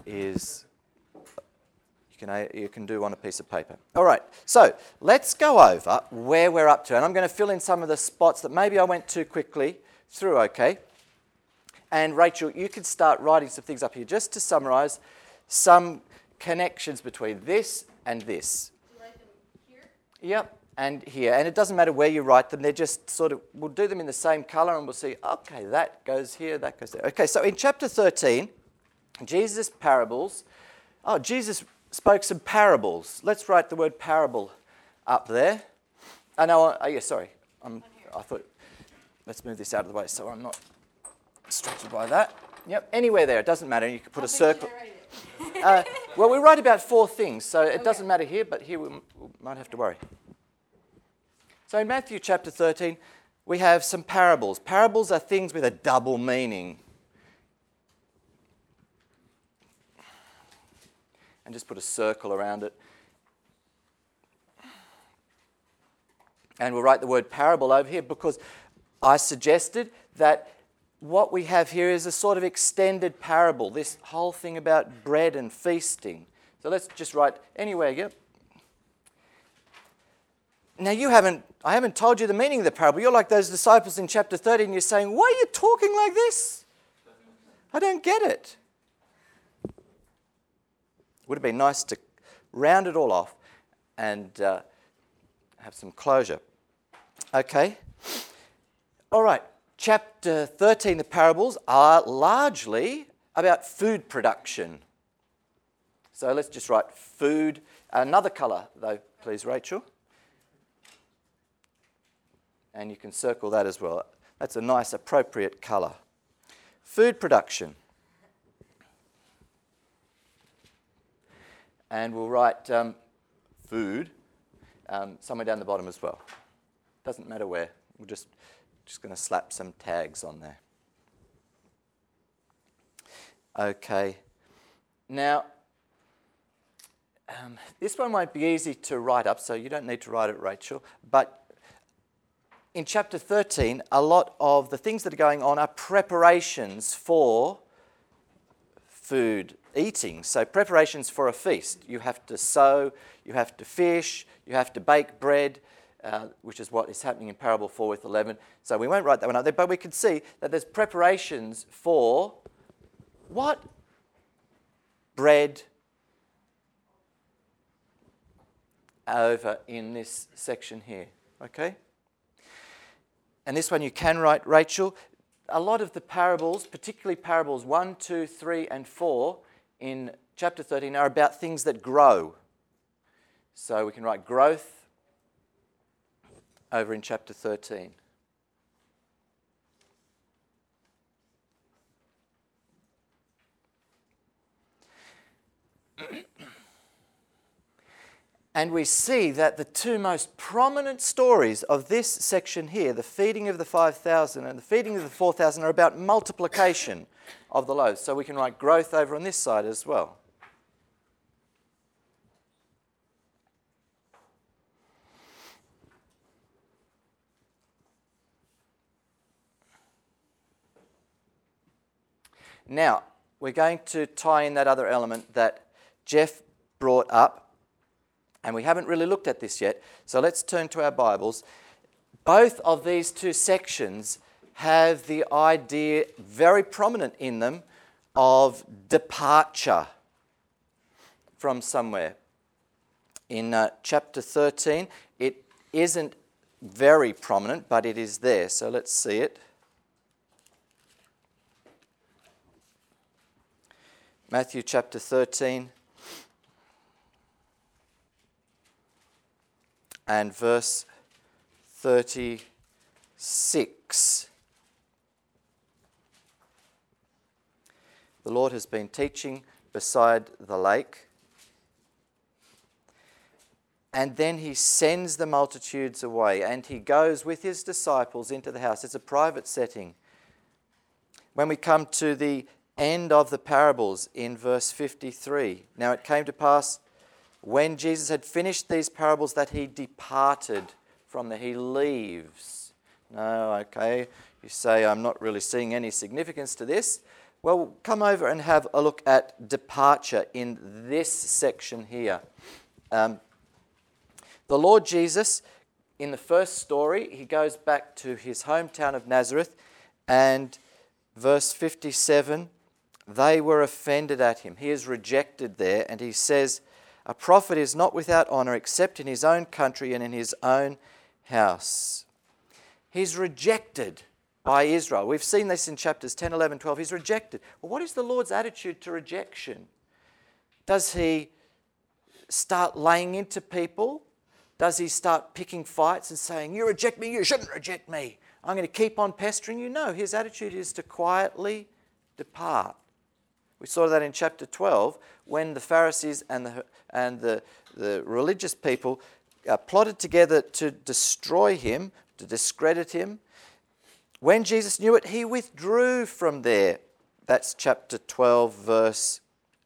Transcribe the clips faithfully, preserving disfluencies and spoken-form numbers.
is, you can, you can do on a piece of paper. All right, so let's go over where we're up to. And I'm going to fill in some of the spots that maybe I went too quickly through, okay? And Rachel, you can start writing some things up here just to summarise some connections between this and this. Do you write them here? Yep, and here. And it doesn't matter where you write them. They're just sort of, we'll do them in the same colour and we'll see, okay, that goes here, that goes there. Okay, so in chapter thirteen, Jesus' parables. Oh, Jesus spoke some parables. Let's write the word parable up there. Oh, no, oh, yeah, sorry. I'm, I thought, let's move this out of the way so I'm not distracted by that. Yep, anywhere there, it doesn't matter. You can put How a big circle. should I write it? Uh, well, we write about four things, so it Okay. doesn't matter here, but here we, m- we might have to worry. So in Matthew chapter thirteen, we have some parables. Parables are things with a double meaning. And just put a circle around it. And we'll write the word parable over here because I suggested that what we have here is a sort of extended parable, this whole thing about bread and feasting. So let's just write anywhere, yep. Now you haven't, I haven't told you the meaning of the parable. You're like those disciples in chapter thirteen and you're saying, why are you talking like this? I don't get it. Would have been nice to round it all off and uh, have some closure. Okay. All right. Chapter thirteen, the parables, are largely about food production. So let's just write food. Another colour, though, please, Rachel. And you can circle that as well. That's a nice, appropriate colour. Food production. And we'll write um, food um, somewhere down the bottom as well. Doesn't matter where. We're just, just going to slap some tags on there. Okay. Now, um, this one won't be easy to write up, so you don't need to write it, Rachel. But in chapter thirteen, a lot of the things that are going on are preparations for food eating. So preparations for a feast. You have to sow, you have to fish, you have to bake bread, uh, which is what is happening in parable four with eleven. So we won't write that one up there, but we can see that there's preparations for what? Bread over in this section here, okay? And this one you can write, Rachel. A lot of the parables, particularly parables one, two, three, and four in chapter thirteen are about things that grow. So we can write growth over in chapter thirteen. And we see that the two most prominent stories of this section here, the feeding of the five thousand and the feeding of the four thousand, are about multiplication of the loaves. So we can write growth over on this side as well. Now, we're going to tie in that other element that Jeff brought up. And we haven't really looked at this yet, so let's turn to our Bibles. Both of these two sections have the idea very prominent in them of departure from somewhere. In uh, chapter thirteen, it isn't very prominent, but it is there, so let's see it. Matthew chapter thirteen. And verse thirty-six. The Lord has been teaching beside the lake. And then he sends the multitudes away and he goes with his disciples into the house. It's a private setting. When we come to the end of the parables in verse fifty-three. Now it came to pass when Jesus had finished these parables that he departed from there. He leaves. No, okay. You say, I'm not really seeing any significance to this. Well, come over and have a look at departure in this section here. Um, the Lord Jesus, in the first story, he goes back to his hometown of Nazareth, and verse fifty-seven, they were offended at him. He is rejected there, and he says, a prophet is not without honour except in his own country and in his own house. He's rejected by Israel. We've seen this in chapters ten, eleven, twelve. He's rejected. Well, what is the Lord's attitude to rejection? Does he start laying into people? Does he start picking fights and saying, you reject me, you shouldn't reject me, I'm going to keep on pestering you? No, his attitude is to quietly depart. We saw that in chapter twelve when the Pharisees and the, and the, the religious people uh, plotted together to destroy him, to discredit him. When Jesus knew it, he withdrew from there. That's chapter twelve, verse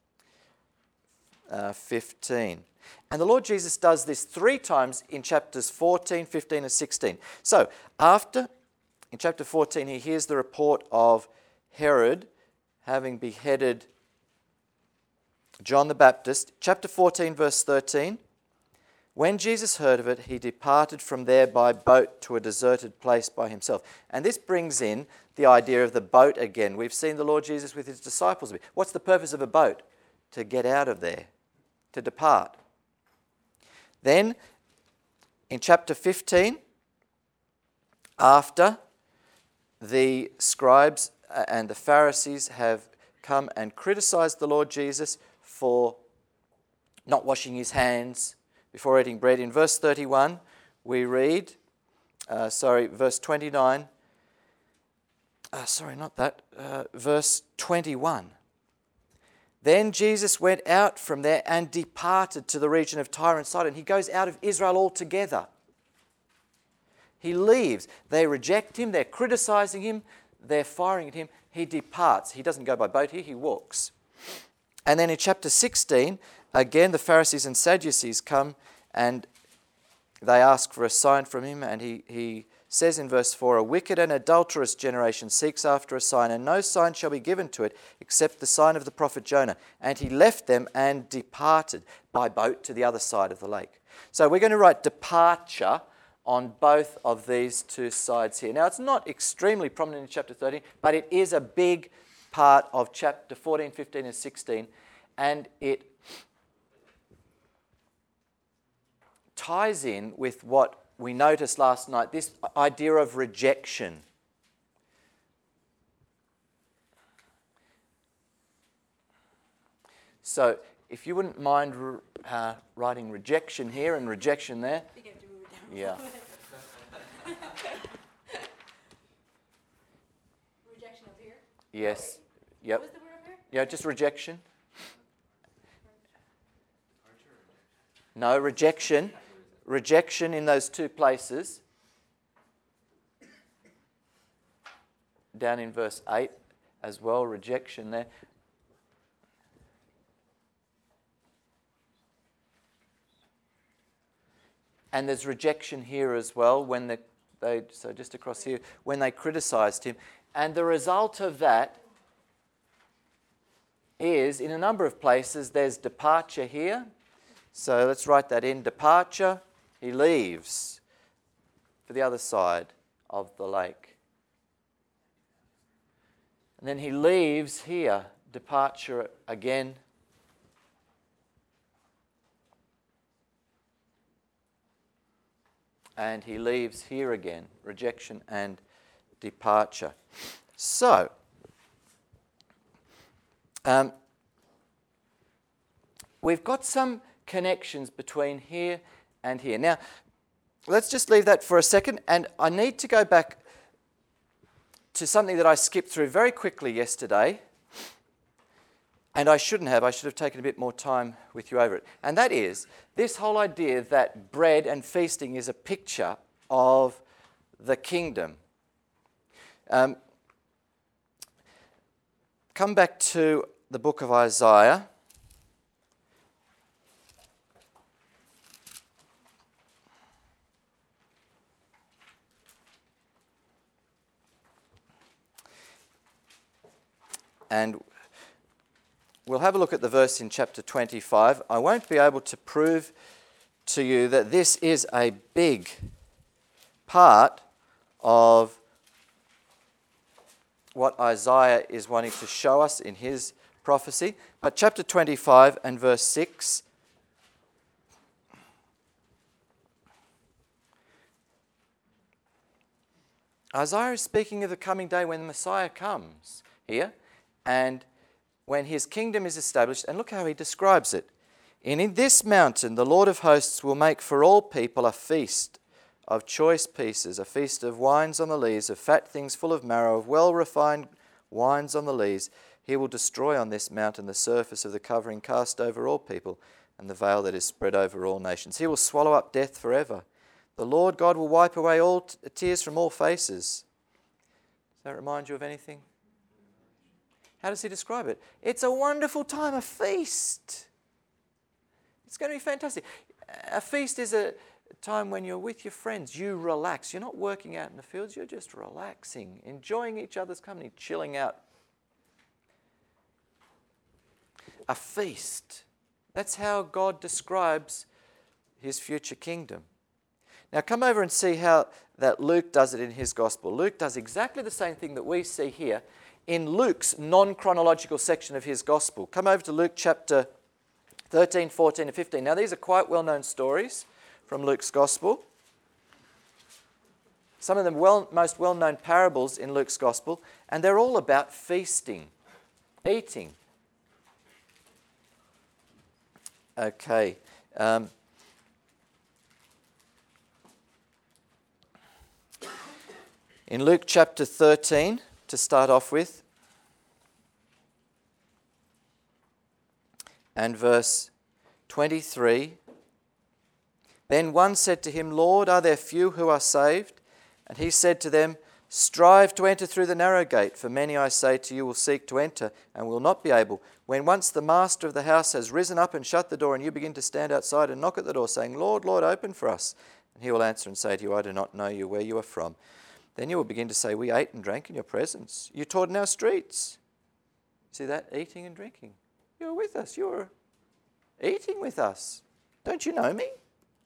uh, fifteen. And the Lord Jesus does this three times in chapters fourteen, fifteen, and sixteen. So, after, in chapter fourteen, he hears the report of Herod having beheaded John the Baptist. Chapter fourteen, verse thirteen. When Jesus heard of it, he departed from there by boat to a deserted place by himself. And this brings in the idea of the boat again. We've seen the Lord Jesus with his disciples. What's the purpose of a boat? To get out of there, to depart. Then, in chapter fifteen, after the scribes and the Pharisees have come and criticized the Lord Jesus for not washing his hands before eating bread, in verse thirty-one, we read, uh, sorry, verse twenty-nine, uh, sorry, not that, uh, verse twenty-one. Then Jesus went out from there and departed to the region of Tyre and Sidon. He goes out of Israel altogether. He leaves. They reject him, they're criticizing him, they're firing at him. He departs. He doesn't go by boat here, he walks. And then in chapter sixteen, again, the Pharisees and Sadducees come and they ask for a sign from him. And he, he says in verse four, a wicked and adulterous generation seeks after a sign, and no sign shall be given to it except the sign of the prophet Jonah. And he left them and departed by boat to the other side of the lake. So we're going to write departure on both of these two sides here. Now, it's not extremely prominent in chapter thirteen, but it is a big part of chapter fourteen, fifteen, and sixteen. And it ties in with what we noticed last night, this idea of rejection. So, if you wouldn't mind uh, writing rejection here and rejection there. I think I have to move it down. Yeah. Rejection up here? Yes. Yep. What was the word up here? Yeah, just rejection. No, rejection. Rejection in those two places. Down in verse eight as well, rejection there. And there's rejection here as well when the, they, so just across here, when they criticized him. And the result of that is, in a number of places, there's departure here. So let's write that in, departure. He leaves for the other side of the lake. And then he leaves here, departure again. And he leaves here again, rejection and departure. So, um, we've got some connections between here and here. Now, let's just leave that for a second, and I need to go back to something that I skipped through very quickly yesterday, and I shouldn't have. I should have taken a bit more time with you over it. And that is this whole idea that bread and feasting is a picture of the kingdom. Um, come back to the book of Isaiah. And we'll have a look at the verse in chapter twenty-five. I won't be able to prove to you that this is a big part of what Isaiah is wanting to show us in his prophecy. But chapter twenty-five and verse six. Isaiah is speaking of the coming day when the Messiah comes here, and when his kingdom is established. And look how he describes it. And in this mountain the Lord of hosts will make for all people a feast of choice pieces, a feast of wines on the lees, of fat things full of marrow, of well-refined wines on the lees. He will destroy on this mountain the surface of the covering cast over all people, and the veil that is spread over all nations. He will swallow up death forever. The Lord God will wipe away all t- tears from all faces. Does that remind you of anything? How does he describe it? It's a wonderful time, a feast. It's going to be fantastic. A feast is a time when you're with your friends. You relax. You're not working out in the fields. You're just relaxing, enjoying each other's company, chilling out. A feast. That's how God describes his future kingdom. Now come over and see how that Luke does it in his gospel. Luke does exactly the same thing that we see here in Luke's non-chronological section of his gospel. Come over to Luke chapter thirteen, fourteen and fifteen. Now these are quite well-known stories from Luke's gospel. Some of the well, most well-known parables in Luke's gospel, and they're all about feasting, eating. Okay. Um, in Luke chapter thirteen, to start off with, and verse twenty-three, then one said to him, Lord, are there few who are saved? And he said to them, strive to enter through the narrow gate, for many, I say to you, will seek to enter and will not be able. When once the master of the house has risen up and shut the door, and you begin to stand outside and knock at the door, saying, Lord, Lord, open for us. And he will answer and say to you, I do not know you, where you are from. Then you will begin to say, we ate and drank in your presence. You taught in our streets. See that? Eating and drinking. You were with us. You were eating with us. Don't you know me?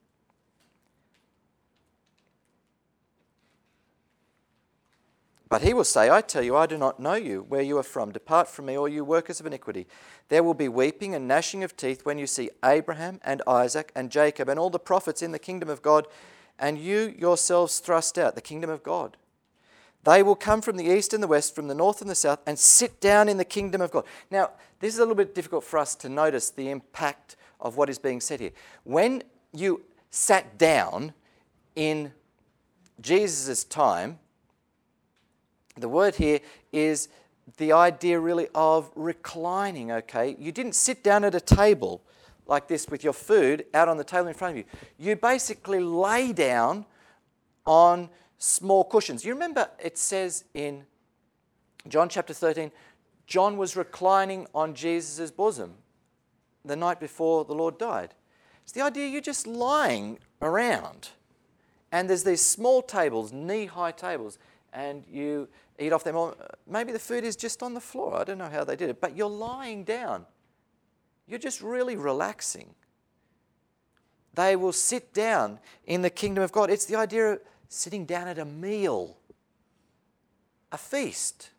But he will say, I tell you, I do not know you, where you are from. Depart from me, all you workers of iniquity. There will be weeping and gnashing of teeth when you see Abraham and Isaac and Jacob and all the prophets in the kingdom of God, and you yourselves thrust out, the kingdom of God. They will come from the east and the west, from the north and the south, and sit down in the kingdom of God. Now, this is a little bit difficult for us to notice the impact of what is being said here. When you sat down in Jesus' time, the word here is the idea really of reclining, okay? You didn't sit down at a table like this with your food out on the table in front of you. You basically lay down on small cushions. You remember it says in John chapter thirteen, John was reclining on Jesus' bosom the night before the Lord died. It's the idea you're just lying around, and there's these small tables, knee-high tables, and you eat off them. Or maybe the food is just on the floor. I don't know how they did it, but you're lying down. You're just really relaxing. They will sit down in the kingdom of God. It's the idea of sitting down at a meal, a feast.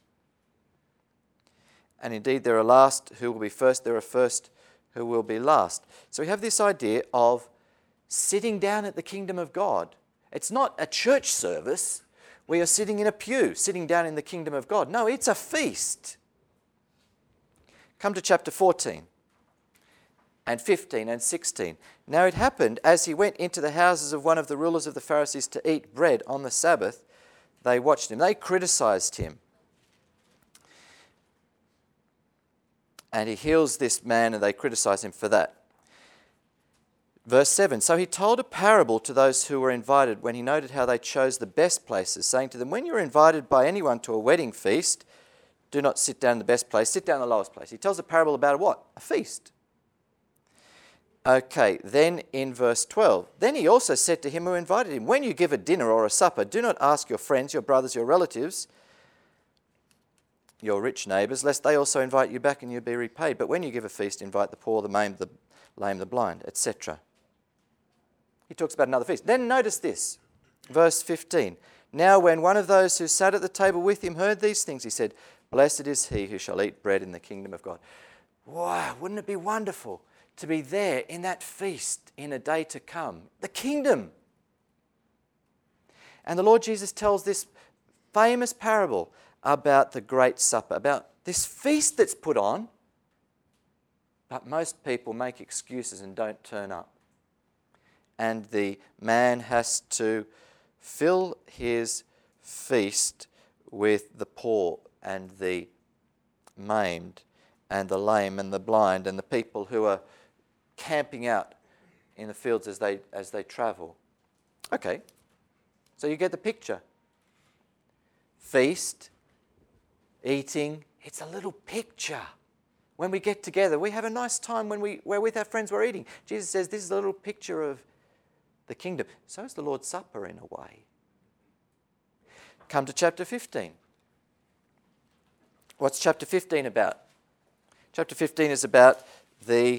And indeed, there are last who will be first, there are first who will be last. So we have this idea of sitting down at the kingdom of God. It's not a church service where you're sitting in a pew, sitting down in the kingdom of God. No, it's a feast. Come to chapter fourteen. And fifteen and sixteen. Now it happened, as he went into the houses of one of the rulers of the Pharisees to eat bread on the Sabbath, they watched him. They criticized him. And he heals this man, and they criticize him for that. Verse seven, so he told a parable to those who were invited when he noted how they chose the best places, saying to them, when you're invited by anyone to a wedding feast, do not sit down in the best place, sit down in the lowest place. He tells a parable about what? A feast. Okay, then in verse twelve, then he also said to him who invited him, when you give a dinner or a supper, do not ask your friends, your brothers, your relatives, your rich neighbours, lest they also invite you back and you be repaid. But when you give a feast, invite the poor, the maimed, the lame, the blind, et cetera. He talks about another feast. Then notice this, verse fifteen. Now when one of those who sat at the table with him heard these things, he said, blessed is he who shall eat bread in the kingdom of God. Wow, wouldn't it be wonderful to be there in that feast in a day to come? The kingdom. And the Lord Jesus tells this famous parable about the great supper, about this feast that's put on, but most people make excuses and don't turn up. And the man has to fill his feast with the poor and the maimed and the lame and the blind and the people who are camping out in the fields as they as they travel. Okay, so you get the picture. Feast, eating, it's a little picture. When we get together, we have a nice time when we, we're with our friends, we're eating. Jesus says this is a little picture of the kingdom. So is the Lord's Supper in a way. Come to chapter fifteen. What's chapter fifteen about? Chapter fifteen is about the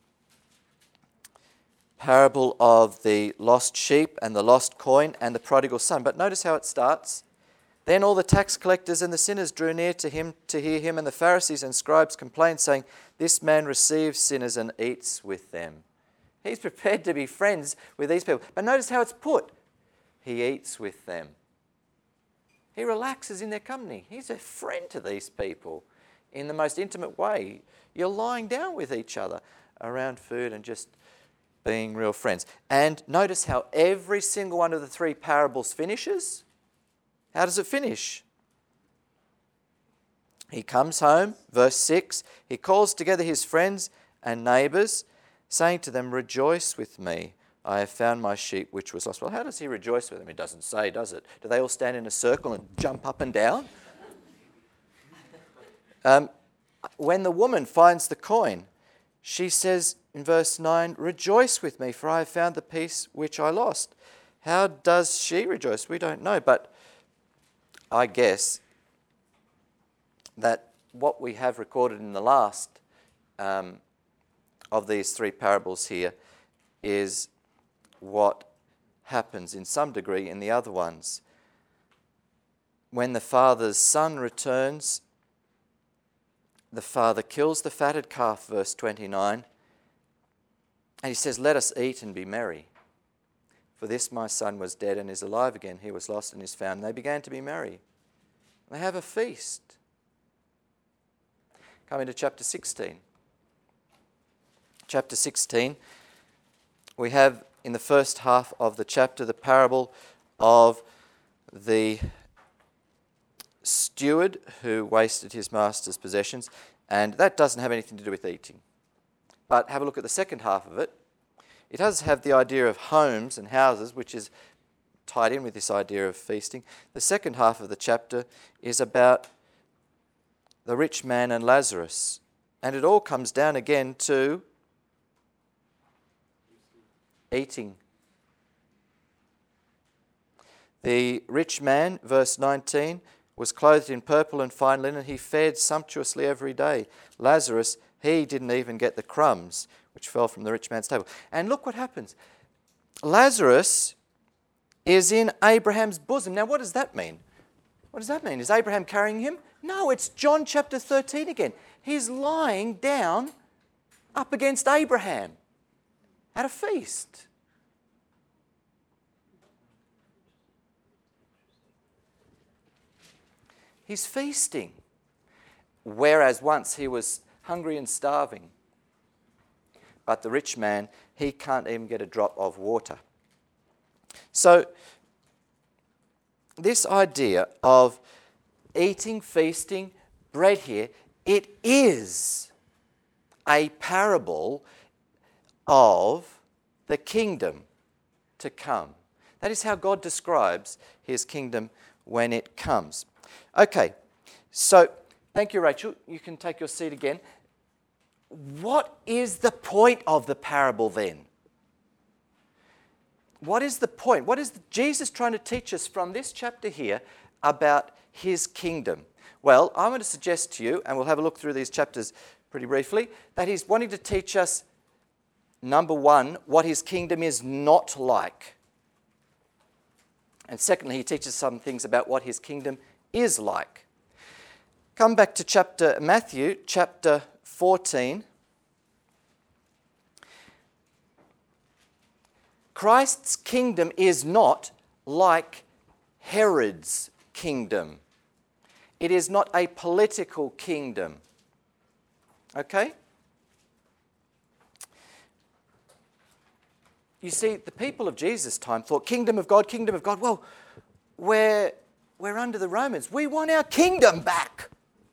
parable of the lost sheep and the lost coin and the prodigal son. But notice how it starts. Then all the tax collectors and the sinners drew near to him to hear him, and the Pharisees and scribes complained, saying, this man receives sinners and eats with them. He's prepared to be friends with these people. But notice how it's put. He eats with them. He relaxes in their company. He's a friend to these people in the most intimate way. You're lying down with each other around food and just being real friends. And notice how every single one of the three parables finishes. How does it finish? He comes home, verse six, he calls together his friends and neighbours, saying to them, rejoice with me, I have found my sheep which was lost. Well, how does he rejoice with them? It doesn't say, does it? Do they all stand in a circle and jump up and down? Um, when the woman finds the coin, she says in verse nine, rejoice with me, for I have found the piece which I lost. How does she rejoice? We don't know, but I guess that what we have recorded in the last um, of these three parables here is what happens in some degree in the other ones. When the father's son returns, the father kills the fatted calf, verse twenty-nine, and he says, let us eat and be merry. For this my son was dead and is alive again. He was lost and is found. And they began to be merry. They have a feast. Coming to chapter sixteen. Chapter sixteen, we have in the first half of the chapter the parable of the steward who wasted his master's possessions, and that doesn't have anything to do with eating. But have a look at the second half of it. It does have the idea of homes and houses, which is tied in with this idea of feasting. The second half of the chapter is about the rich man and Lazarus, and it all comes down again to eating. The rich man, verse nineteen, was clothed in purple and fine linen. He fared sumptuously every day. Lazarus, he didn't even get the crumbs which fell from the rich man's table. And look what happens. Lazarus is in Abraham's bosom. Now, what does that mean? What does that mean? Is Abraham carrying him? No, it's John chapter thirteen again. He's lying down up against Abraham at a feast. He's feasting, whereas once he was hungry and starving. But the rich man, he can't even get a drop of water. So, this idea of eating, feasting, bread here, it is a parable of the kingdom to come. That is how God describes his kingdom when it comes. Okay, so thank you, Rachel. You can take your seat again. What is the point of the parable then? What is the point? What is Jesus trying to teach us from this chapter here about his kingdom? Well, I'm going to suggest to you, and we'll have a look through these chapters pretty briefly, that he's wanting to teach us, number one, what his kingdom is not like. And secondly, he teaches some things about what his kingdom is like. Come back to chapter Matthew, chapter fourteen. Christ's kingdom is not like Herod's kingdom. It is not a political kingdom. Okay? You see, the people of Jesus' time thought, kingdom of God, kingdom of God. Well, we're, we're under the Romans. We want our kingdom back.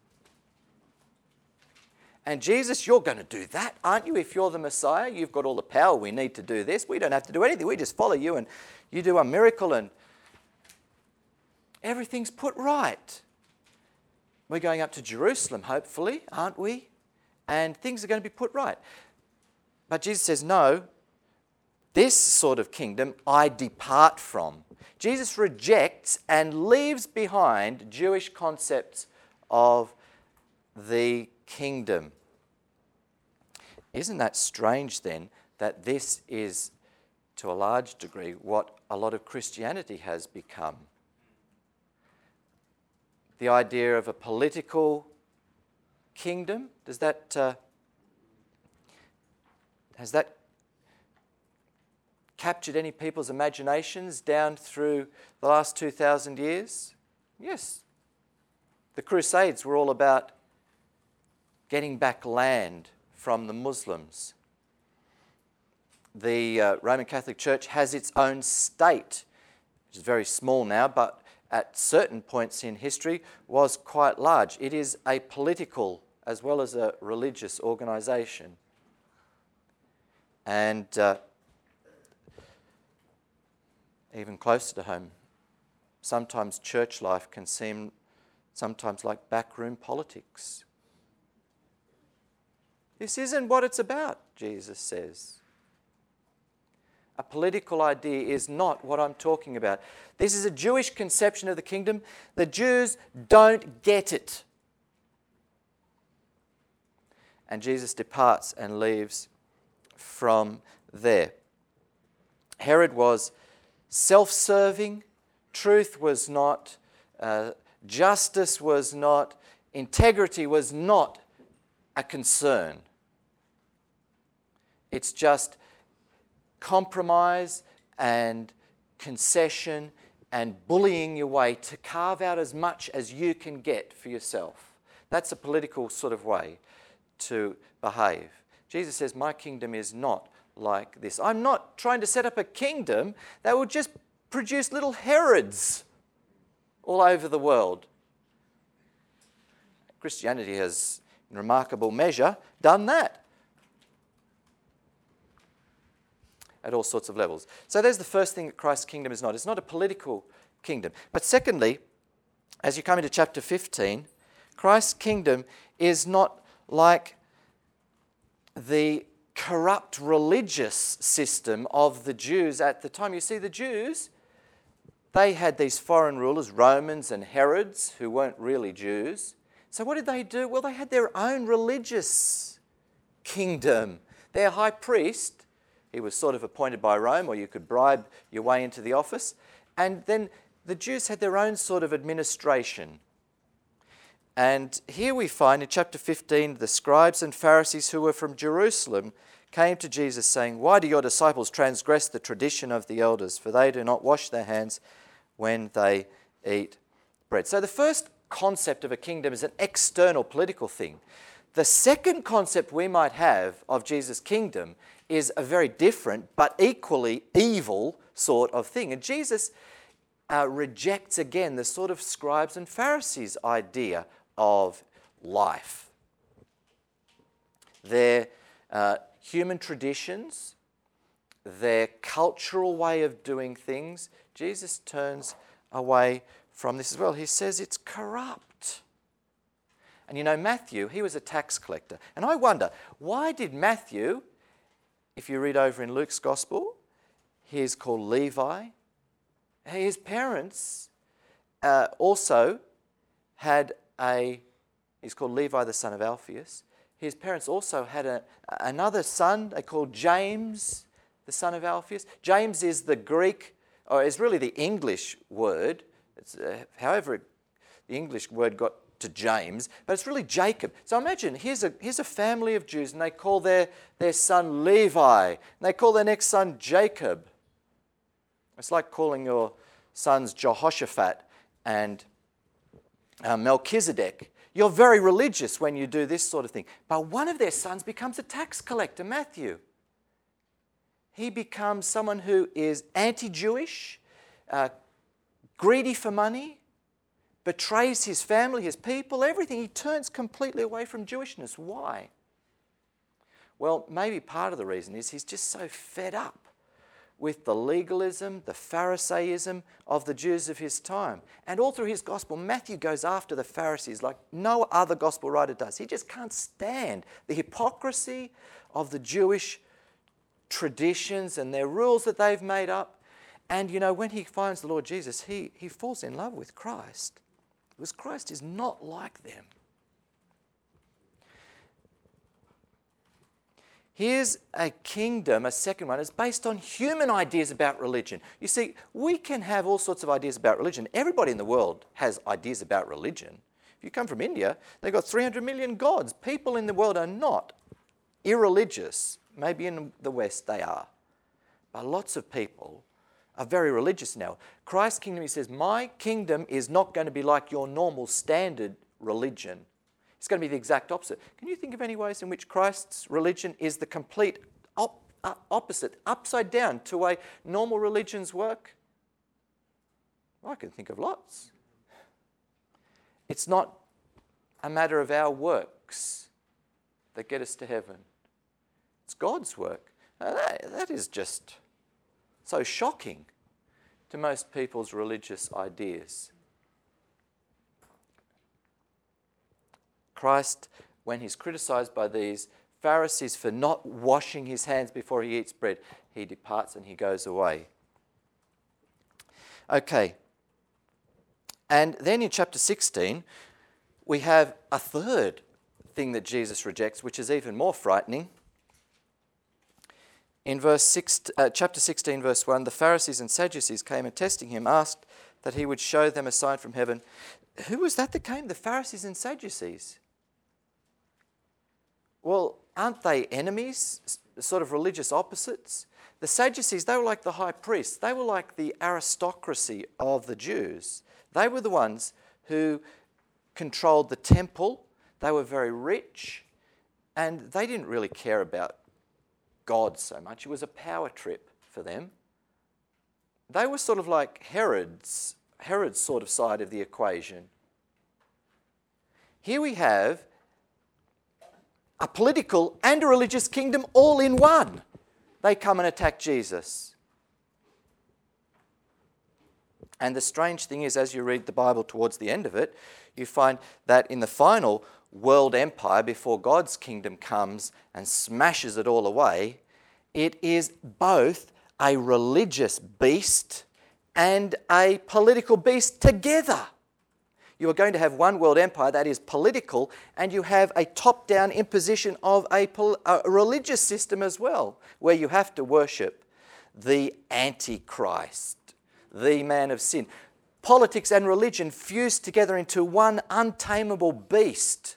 And Jesus, you're going to do that, aren't you? If you're the Messiah, you've got all the power we need to do this. We don't have to do anything. We just follow you and you do a miracle and everything's put right. We're going up to Jerusalem, hopefully, aren't we? And things are going to be put right. But Jesus says, no, this sort of kingdom I depart from. Jesus rejects and leaves behind Jewish concepts of the kingdom. Isn't that strange then that this is, to a large degree, what a lot of Christianity has become? The idea of a political kingdom, does that, uh, has that captured any people's imaginations down through the last two thousand years? Yes. The Crusades were all about getting back land from the Muslims. The uh, Roman Catholic Church has its own state, which is very small now, but at certain points in history was quite large. It is a political as well as a religious organisation. And uh, even closer to home, sometimes church life can seem sometimes like backroom politics. This isn't what it's about, Jesus says. A political idea is not what I'm talking about. This is a Jewish conception of the kingdom. The Jews don't get it. And Jesus departs and leaves from there. Herod was self-serving. Truth was not. Uh, justice was not. Integrity was not a concern. It's just compromise and concession and bullying your way to carve out as much as you can get for yourself. That's a political sort of way to behave. Jesus says, my kingdom is not like this. I'm not trying to set up a kingdom that will just produce little Herods all over the world. Christianity has, in remarkable measure, done that at all sorts of levels. So there's the first thing that Christ's kingdom is not. It's not a political kingdom. But secondly, as you come into chapter fifteen, Christ's kingdom is not like the corrupt religious system of the Jews at the time. You see, the Jews, they had these foreign rulers, Romans and Herods, who weren't really Jews. So what did they do? Well, they had their own religious kingdom. Their high priest, he was sort of appointed by Rome, or you could bribe your way into the office. And then the Jews had their own sort of administration. And here we find in chapter fifteen, the scribes and Pharisees who were from Jerusalem came to Jesus saying, why do your disciples transgress the tradition of the elders? For they do not wash their hands when they eat bread. So the first concept of a kingdom is an external political thing. The second concept we might have of Jesus' kingdom is a very different but equally evil sort of thing. And Jesus uh, rejects again the sort of scribes and Pharisees idea of life. Their uh, human traditions, their cultural way of doing things, Jesus turns away from this as well. He says it's corrupt. And you know, Matthew, he was a tax collector. And I wonder, why did Matthew, if you read over in Luke's Gospel, he is called Levi. His parents uh, also had a, he's called Levi the son of Alphaeus. His parents also had a, another son they called James, the son of Alphaeus. James is the Greek, or is really the English word. It's, uh, however, it, the English word got to James, but it's really Jacob. So imagine, here's a, here's a family of Jews, and they call their, their son Levi, and they call their next son Jacob. It's like calling your sons Jehoshaphat and uh, Melchizedek. You're very religious when you do this sort of thing. But one of their sons becomes a tax collector, Matthew. He becomes someone who is anti-Jewish, uh, greedy for money, betrays his family, his people, everything. He turns completely away from Jewishness. Why? Well, maybe part of the reason is he's just so fed up with the legalism, the Pharisaism of the Jews of his time. And all through his gospel, Matthew goes after the Pharisees like no other gospel writer does. He just can't stand the hypocrisy of the Jewish traditions and their rules that they've made up. And, you know, when he finds the Lord Jesus, he, he falls in love with Christ. Because Christ is not like them. Here's a kingdom, a second one, is based on human ideas about religion. You see, we can have all sorts of ideas about religion. Everybody in the world has ideas about religion. If you come from India, they've got three hundred million gods. People in the world are not irreligious. Maybe in the West they are. But lots of people are very religious now. Christ's kingdom, he says, my kingdom is not going to be like your normal standard religion. It's going to be the exact opposite. Can you think of any ways in which Christ's religion is the complete op- uh, opposite, upside down to a normal religion's work? Well, I can think of lots. It's not a matter of our works that get us to heaven. It's God's work. Now that, that is just so shocking to most people's religious ideas. Christ, when he's criticized by these Pharisees for not washing his hands before he eats bread, he departs and he goes away. Okay. And then in chapter sixteen, we have a third thing that Jesus rejects, which is even more frightening. In verse six, uh, chapter sixteen, verse one, the Pharisees and Sadducees came and testing him, asked that he would show them a sign from heaven. Who was that that came? The Pharisees and Sadducees. Well, aren't they enemies, sort of religious opposites? The Sadducees, they were like the high priests. They were like the aristocracy of the Jews. They were the ones who controlled the temple. They were very rich, and they didn't really care about God so much. It was a power trip for them. They were sort of like Herod's, Herod's sort of side of the equation. Here we have a political and a religious kingdom all in one. They come and attack Jesus. And the strange thing is, as you read the Bible towards the end of it, you find that in the final world empire, before God's kingdom comes and smashes it all away, it is both a religious beast and a political beast together. You are going to have one world empire that is political, and you have a top-down imposition of a, pol- a religious system as well, where you have to worship the Antichrist, the man of sin. Politics and religion fused together into one untamable beast.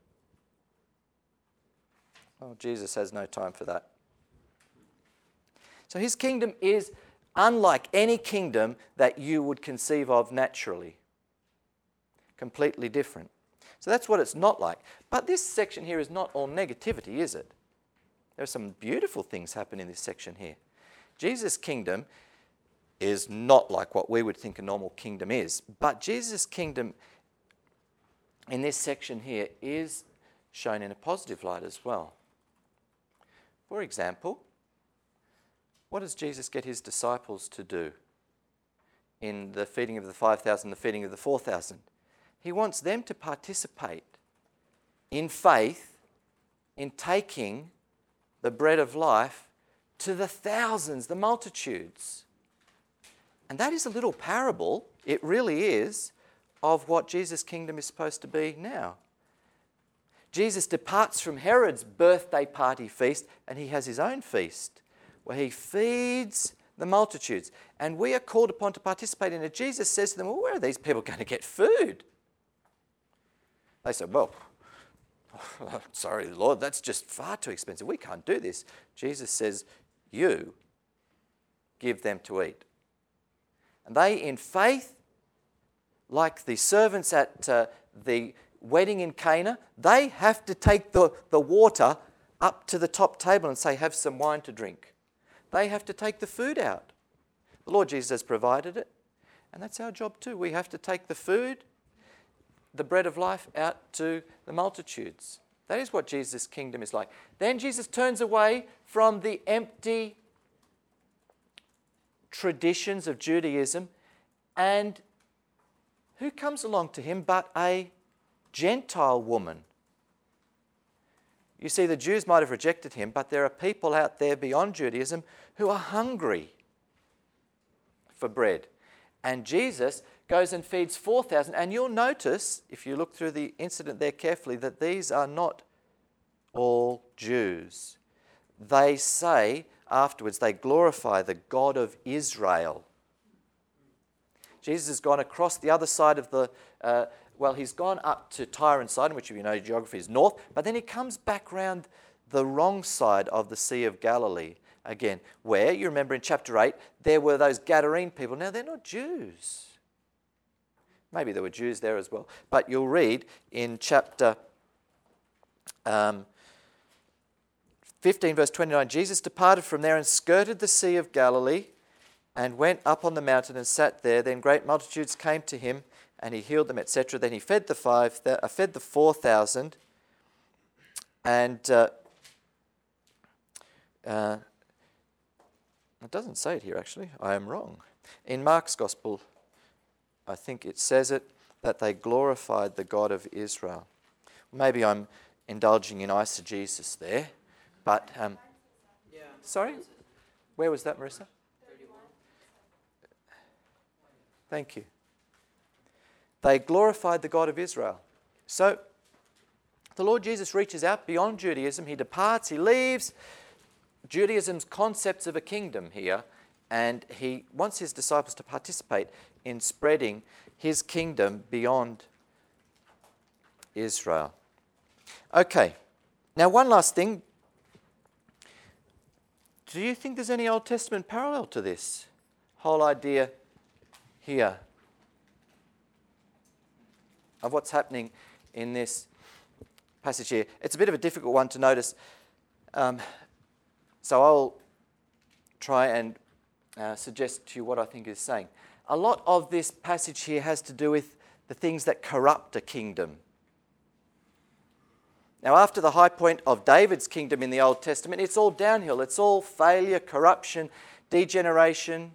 Oh, Jesus has no time for that. So his kingdom is unlike any kingdom that you would conceive of naturally. Completely different. So that's what it's not like. But this section here is not all negativity, is it? There are some beautiful things happen in this section here. Jesus' kingdom is not like what we would think a normal kingdom is. But Jesus' kingdom in this section here is shown in a positive light as well. For example, what does Jesus get his disciples to do in the feeding of the five thousand, the feeding of the four thousand? He wants them to participate in faith, in taking the bread of life to the thousands, the multitudes. And that is a little parable, it really is, of what Jesus' kingdom is supposed to be now. Jesus departs from Herod's birthday party feast and he has his own feast where he feeds the multitudes. And we are called upon to participate in it. Jesus says to them, well, where are these people going to get food? They said, well, sorry, Lord, that's just far too expensive. We can't do this. Jesus says, you give them to eat. And they, in faith, like the servants at uh, the wedding in Cana, they have to take the, the water up to the top table and say, have some wine to drink. They have to take the food out. The Lord Jesus has provided it. And that's our job too. We have to take the food, the bread of life, out to the multitudes. That is what Jesus' kingdom is like. Then Jesus turns away from the empty traditions of Judaism, and who comes along to him but a Gentile woman? You see, the Jews might have rejected him, but there are people out there beyond Judaism who are hungry for bread. And Jesus goes and feeds four thousand. And you'll notice, if you look through the incident there carefully, that these are not all Jews. They say afterwards, they glorify the God of Israel. Jesus has gone across the other side of the, uh, well, he's gone up to Tyre and Sidon, which if you know geography is north, but then he comes back round the wrong side of the Sea of Galilee again, where, you remember in chapter eight, there were those Gadarene people. Now, they're not Jews. Maybe there were Jews there as well. But you'll read in chapter um, fifteen, verse twenty-nine, Jesus departed from there and skirted the Sea of Galilee and went up on the mountain and sat there. Then great multitudes came to him and he healed them, et cetera. Then he fed the five, uh, fed the four thousand, and uh, uh, it doesn't say it here actually. I am wrong. In Mark's Gospel, I think it says it, that they glorified the God of Israel. Maybe I'm indulging in eisegesis there, but um, Yeah. sorry, where was that, Marissa? thirty-one. Thank you. They glorified the God of Israel. So the Lord Jesus reaches out beyond Judaism. He departs, he leaves Judaism's concepts of a kingdom here, and he wants his disciples to participate in spreading his kingdom beyond Israel. Okay, now one last thing. Do you think there's any Old Testament parallel to this whole idea here of what's happening in this passage here? It's a bit of a difficult one to notice, um, so I'll try and uh, suggest to you what I think it's saying. A lot of this passage here has to do with the things that corrupt a kingdom. Now, after the high point of David's kingdom in the Old Testament, it's all downhill. It's all failure, corruption, degeneration.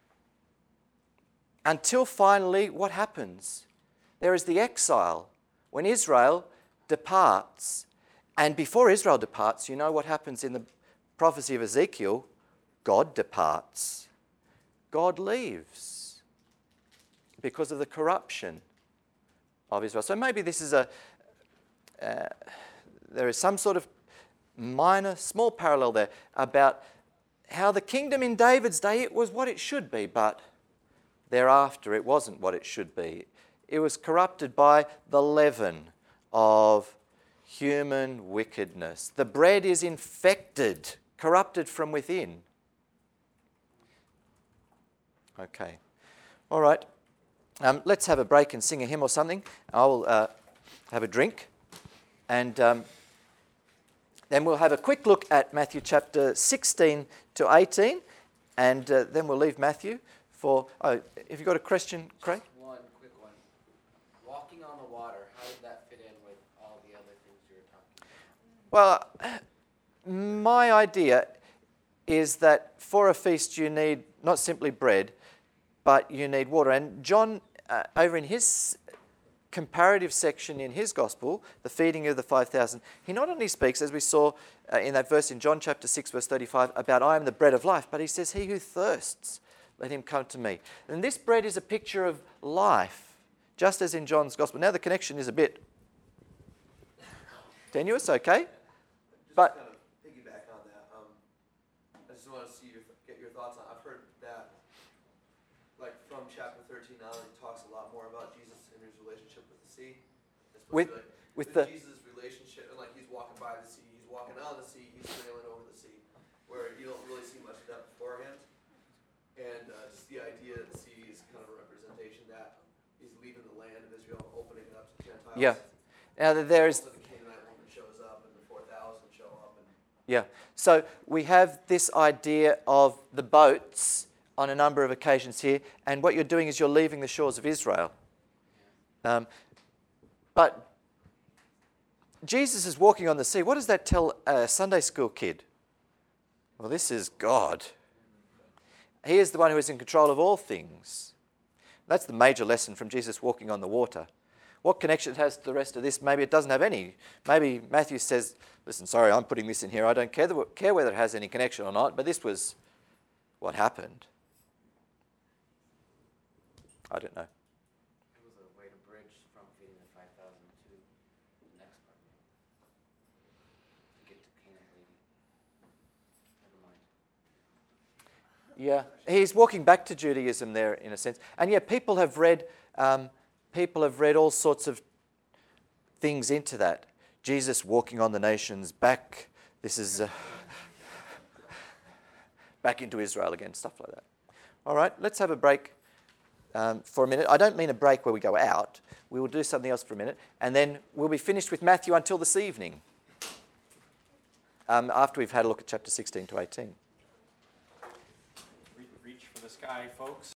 Until finally, what happens? There is the exile when Israel departs. And before Israel departs, you know what happens in the prophecy of Ezekiel? God departs. God leaves because of the corruption of Israel. So maybe this is a... Uh, there is some sort of minor, small parallel there about how the kingdom in David's day, it was what it should be, but thereafter it wasn't what it should be. It was corrupted by the leaven of human wickedness. The bread is infected, corrupted from within. Okay. All right. Um, let's have a break and sing a hymn or something. I'll uh, have a drink. And um, then we'll have a quick look at Matthew chapter sixteen to eighteen. And uh, then we'll leave Matthew for... Oh, have you got a question, Craig? One quick one. Walking on the water, how did that fit in with all the other things you were talking about? Well, my idea is that for a feast you need not simply bread, but you need water. And John, uh, over in his comparative section in his gospel, the feeding of the five thousand, he not only speaks, as we saw uh, in that verse in John chapter six, verse thirty-five, about I am the bread of life, but he says, he who thirsts, let him come to me. And this bread is a picture of life. just as in John's Gospel. Now the connection is a bit tenuous, okay? Just But- kind of piggyback on that. Um, I just want to see your, get your thoughts on. I've heard that, like from chapter thirteen on, it talks a lot more about Jesus and his relationship with the sea. It's supposed With- to be like, with with the- Jesus' relationship, and like he's walking by the sea, he's walking on the sea, he's sailing over the sea, where you don't really see much depth beforehand. And uh, just the idea that the sea is kind of a representation that he's leaving the land of Israel, opening it up to Gentiles. Yeah. Now there is, Also, the Canaanite woman shows up, and the four thousand show up, and yeah. So we have this idea of the boats on a number of occasions here, and what you're doing is you're leaving the shores of Israel. Um, but Jesus is walking on the sea. What does that tell a Sunday school kid? Well, this is God. He is the one who is in control of all things. That's the major lesson from Jesus walking on the water. What connection it has to the rest of this? Maybe it doesn't have any. Maybe Matthew says, listen, sorry, I'm putting this in here. I don't care, the, care whether it has any connection or not, but this was what happened. I don't know. It was a way to bridge from feeding the five thousand to the next part. To get to Canaan lady. Never mind. Yeah, he's walking back to Judaism there in a sense. And yeah, people have read, um, people have read all sorts of things into that. Jesus walking on the nations back. This is uh, back into Israel again, stuff like that. All right, let's have a break um, for a minute. I don't mean a break where we go out. We will do something else for a minute, and then we'll be finished with Matthew until this evening. Um, after we've had a look at chapter sixteen to eighteen. Reach for the sky, folks.